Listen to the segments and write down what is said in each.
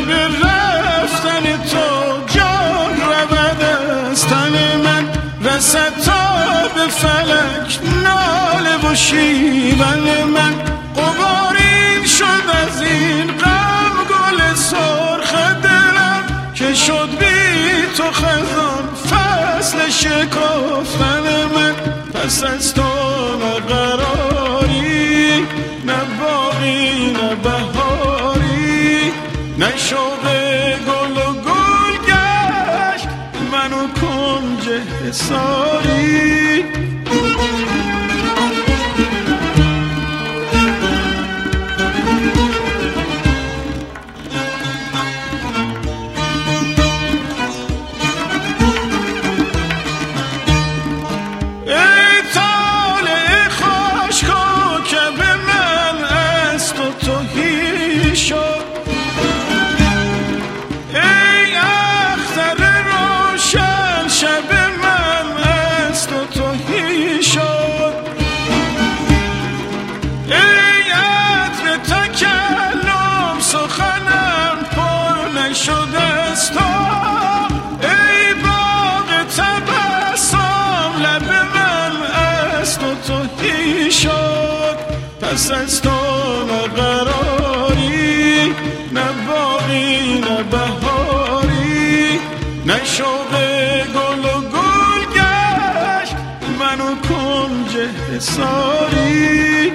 شب رفتن تو جان رود از تن من، رسد تا به فلک ناله و شیون من. غبارین شد از این غم گل سرخ دلم، که شد بی تو خزان فصل شکفتن من. پس از تو نه قراری، نه باغی نه بهاری، نه شوق گل و گل گشت منو کنج حصاری. پس از تو نه قراری، نه باغی نه بهاری، نه شوق گل و گل گشت منو کنج حصاری.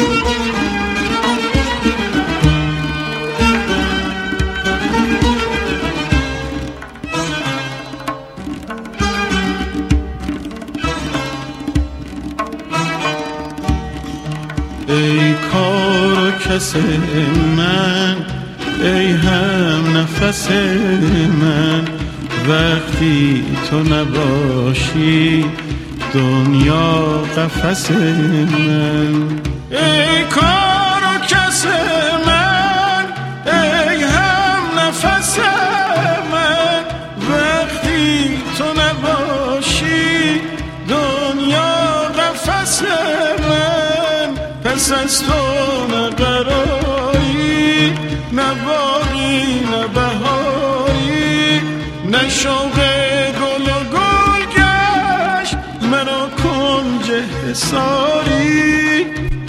ای کار و کس من، ای هم نفس من، وقتی تو نباشی دنیا قفس من. ای کار و کس من، ای هم نفس من، وقتی تو نباشی دنیا قفس من. پس از تو نه قراری، نه باغی نه بهاری، نه شوق گل و گل گشت منو کنج حصاری.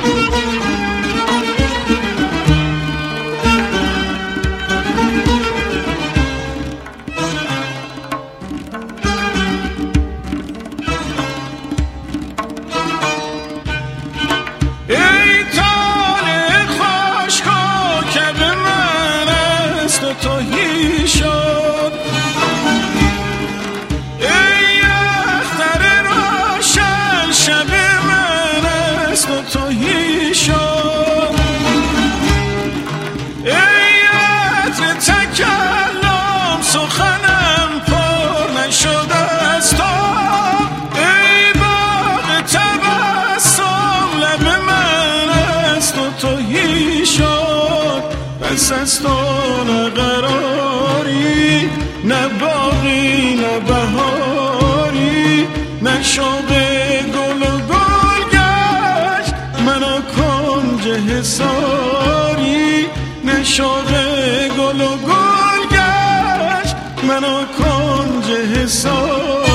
توهی شد ای اختر روشن، شب من از تو توهی شد. ای عطر تکلم سخنم پر نشد از تو، ای باغ تبسم لب من از تو توهی شد. پس از تو نه قراری، نه باغی نه بهاری، نه شوق گل و گل گشت منو کنج حصاری. نه شوق گل و گل گشت منو کنج حصاری.